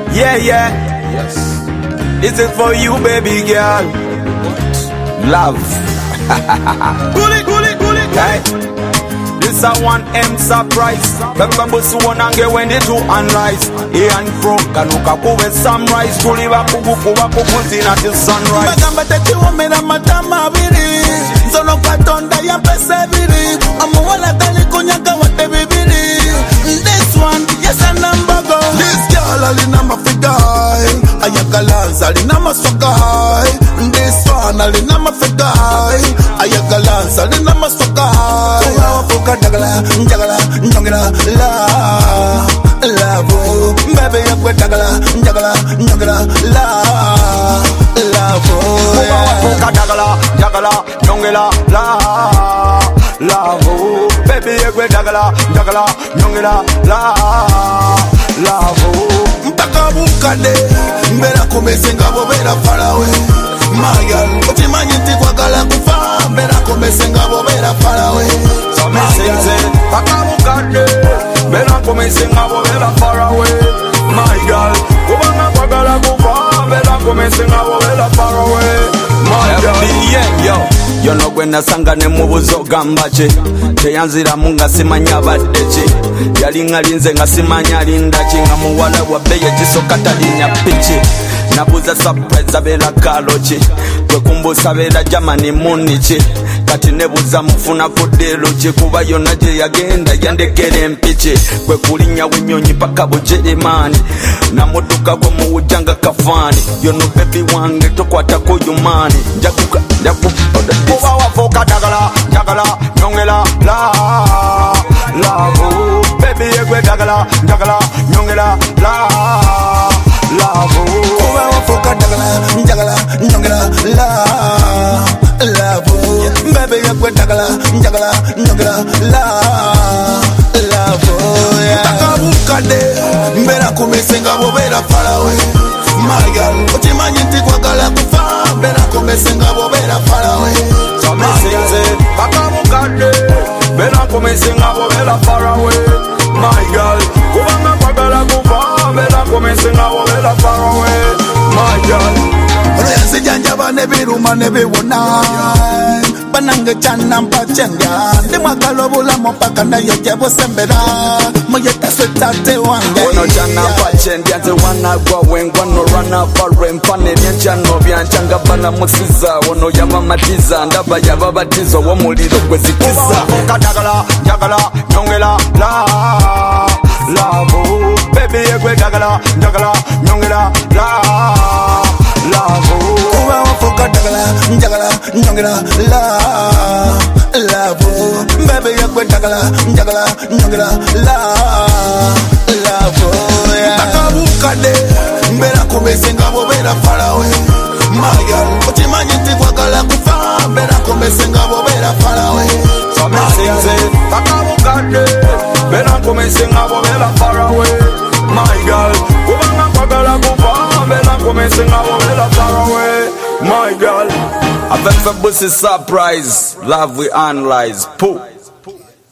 Yeah, yeah. Yes. This is for you, baby girl. Love. Hey. This a 1M surprise. Pepper bus one and get when they do unrise. Here and from Kanuka with sunrise. To live up until sunrise. Magamba tete womera matama biri. Zono katonda ya pesa biri. Amuwala tali kunyaka wate bibiri. This one, yes a number go. This girl alina mafigai. Ayagalanza alina maswagai. This one alina mafigai. Ayagalanza alina maswagai. Dagala, jagala, jagala, love, baby, I'm dagala, jagala, jagala, love, dagala, jagala, jagala, love, baby, I'm dagala, jagala, jagala, love. Mpaka bukade, mbera kumesenga bobera farawe. Magal, utimanyiti kwa gala kufa, mbera kumesenga bobera farawe. Bella commencing a bella far away. My girl, Kubanga Bagala Guva, Bella commencing a bella far away. My girl, yo. You know when a sanga ne mubuzo gambache. Teyanzira munga simanya badeche. Yalinga linze nga simanya lindachi. Nga muwala wabeye jiso katalinya pichi. Nabuza surprise abela kalochi. Kwekumbusa bela jamani munichi. Kati nebuza mufuna kodelo je kuba yonna je yagenda yandekere empiche kwe kulinya winyonyi paka bujeremani na moduka go muwujanga kafani yono baby wange tokwata ko yumani njakuka oba wafoka dagala jagala nyongela la baby yegwe dagala jagala nyongela la oba wafoka dagala jagala nyongela love, baby, you're dagala, jagala, jagala, love, Takabukade, mbera kumesenga bobera farawe. My girl, utimanyiti kwa gala kufa, mbera kumesenga bobera farawe. Takabukade, mbera kumesenga bobera farawe. My girl, kubanga kwa gala kufa, mbera kumesenga bobera farawe. My girl. Royanse janjaba nebiruma nebiwona Banange chana mpachenga Ndimwakalo bula mpaka na yejebo sembera Moyeta swetate wange Ono chana mpachenga Nze wana kwa wengwa no rana fare Mpane nyenchano bianchanga bana musiza Ono yaba matiza Ndaba yaba batizo Womuliro kwezikiza Uba dagala, jagala, nyongela, love Baby yegwe dagala, jagala, nyongela, love Uba wafoka dagala, jagala, nyongela, love Baby yegwe dagala, jagala, nyongela, love Takabukade, mbera kumesenga bobera farawe My girl, utimanyiti kwa gala kufa Mbera kumesenga bobera farawe Takabukade, mbera kumesenga bobera farawe My girl, kubanga kwa gala kufa Mbera kumesenga bobera farawe My girl, I've ever been surprise. Love we analyze. Pooh.